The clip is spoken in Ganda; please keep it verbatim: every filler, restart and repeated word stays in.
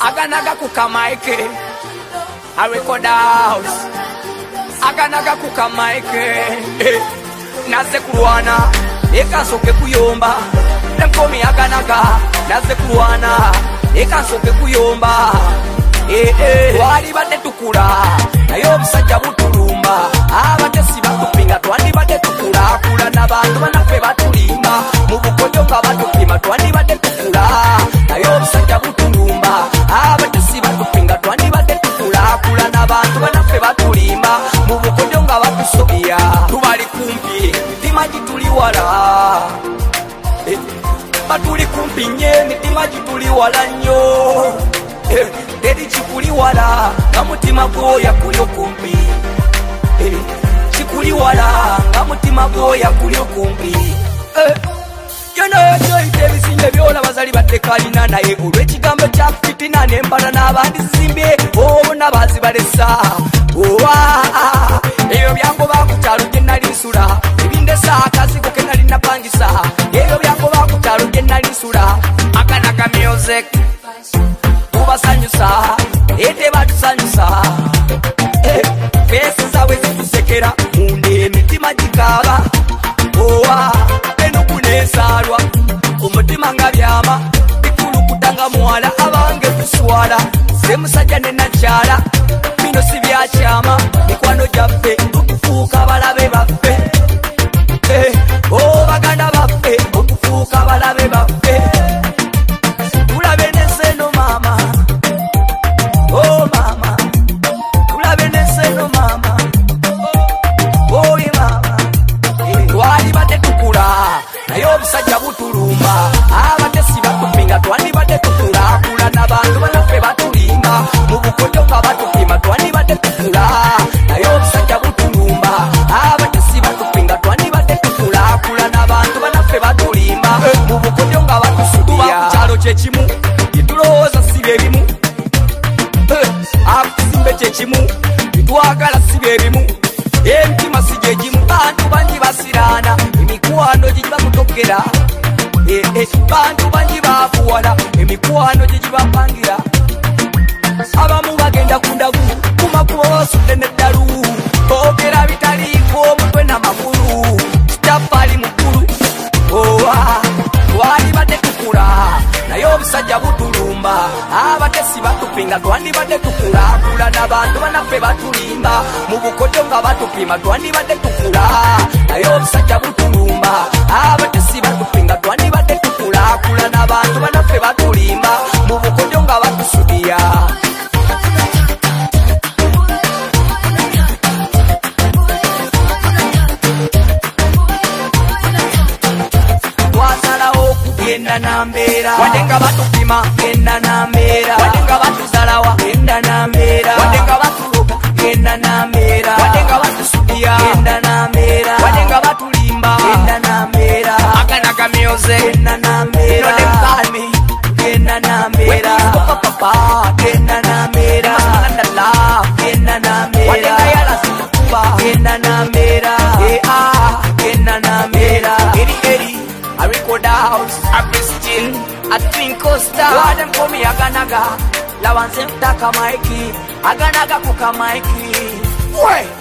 Aganaga kuka maike I record house Aganaga kuka maike eh. Naze kuruana Eka soke kuyomba Them call me Aganaga Naze kuruana Eka soke kuyomba Eh eh Wali bade tukura Nayo msajja butulumba Abate siba kupinga Twandi bade tukura Kula na bantu banafe batulimba Mubukojo nga batupima Twandi bade tukura Nayo msajja butulumba Abate siba kupinga Twandi bade tukura Kula na bantu banafe batulimba Mubukojo nga batusobia Tubali kumpi Timaji tuliwala eh. Batuli kumpi nye Timaji tuliwala nyo eh. Dedi chikuli wala Ngamutima goya kulio kumpi eh. Chikuli wala Ngamutima goya kulio kumpi eh. Yono yocho itevi sinye vyola Wazali batekali na nae Ulwe chigambo cha fitina Nembara na bandi zimbe Oh nabazi balesa Oh ah ah Eyo byango bakutalu jenali nsula Ibinde saa kazi kuke nali napangisa Eyo byango bakutalu jenali nsula Aganaga music Basanyusa, ete batusanyusa eh, Fesi zawe zitusekera Munde mitima jikaba Owa, enu kunesalwa Umutima nga byama Ikulu kutanga mwala Abange kuswala Semusajja nena chala Mino si byachama Mikwano jaffe Okufuuka balabe baffe eh, Oh baganda baffe Okufuuka balabe baffe Ulabe neseno mama Oh mama, ulabe neseno mama. Oh ye mama, twali bade tukula, nayo obusajja butulumba. Abate siba kupinga, twali bade tukula. Kula na bantu banafe batulimba. Mubukojo nga batupima, twali bade tukula. Nayo obusajja butulumba. Abate siba kupinga, twali bade tukula. Kula na bantu banafe batulimba. Mubukojo nga batusubia. Kuchalo chechimu, kitulowooza sibe ebimu. Akusimbe chechimu Itwagala sibe ebimu Emitima sije jimu Bantu banji basirana Emikwano jijiba kutokera eh, eh, Bantu banji bafuwala Emikwano jijiba pangira Abamu bagenda kundagu Kumakubo sute neddalu Bogera bitaliko mutwe na makulu Stafali mukulu Owa Wali bade tukula Nayo obusajja butulumba Abate si batupinga Twandi bade tukula Kula na bantu banafe batulimba Mubukojo nga batupima Twandi bade tukula Nayo obusajja butulumba Abate si batupinga Twandi bade tukula Kula na bantu banafe batulimba Mubukojo nga batusudia Genda nambera Wadenga batupima Genda nambera Wadenga batuzalawa Genda nambera Wadenga batuloga Genda nambera Wadenga batusudia Genda nambera Wadenga batulimba Genda nambera Aganaga music Genda nambera No dem call me Genda nambera Papa papa Genda nambera Masalandala Genda nambera Wadenga yala zikuba Genda nambera Eh ah Genda nambera Eri eri I record house, I Christian, I think Costa. Why them call me Aganaga? La wanse mtaka maiki, Aganaga kuka maiki. Why?